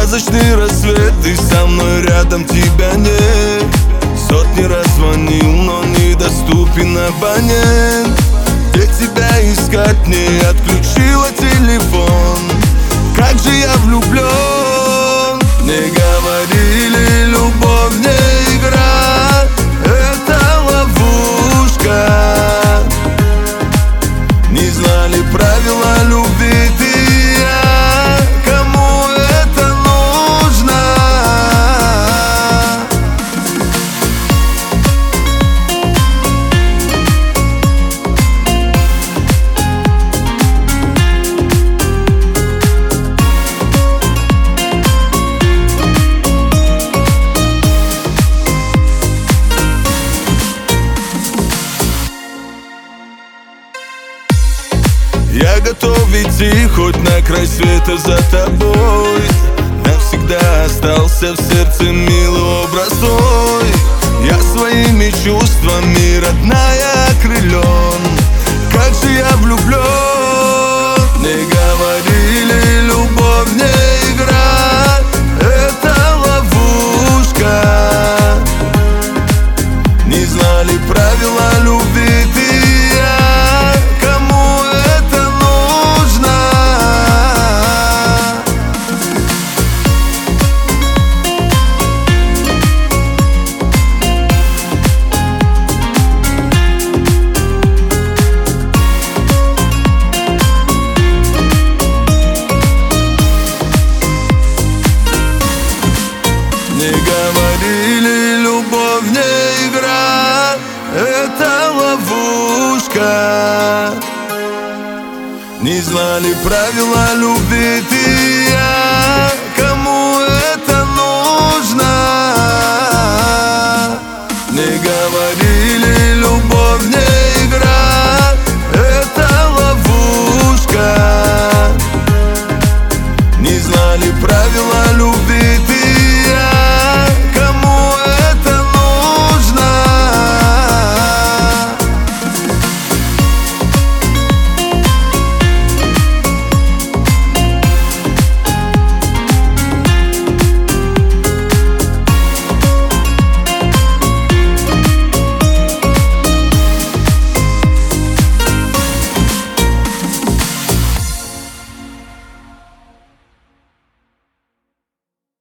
сказочный рассвет, ты со мной рядом, тебя нет. Сотни раз звонил, но недоступен абонент. Где тебя искать, не отключила телефон. Как же я влюблен. Мне говорили, любовь не игра, это ловушка. Не знали правила любви ты и я. Кому это нужно? Я готов идти хоть на край света за тобой. Навсегда остался в сердце милый образ твой. Я своими чувствами, родная, окрылен. Как же я влюблен. Мне говорили, любовь не игра, это ловушка. Не знали правила любви ты и я. Кому это нужно? Мне говорили, любовь не игра, это ловушка. Не знали правила любви ты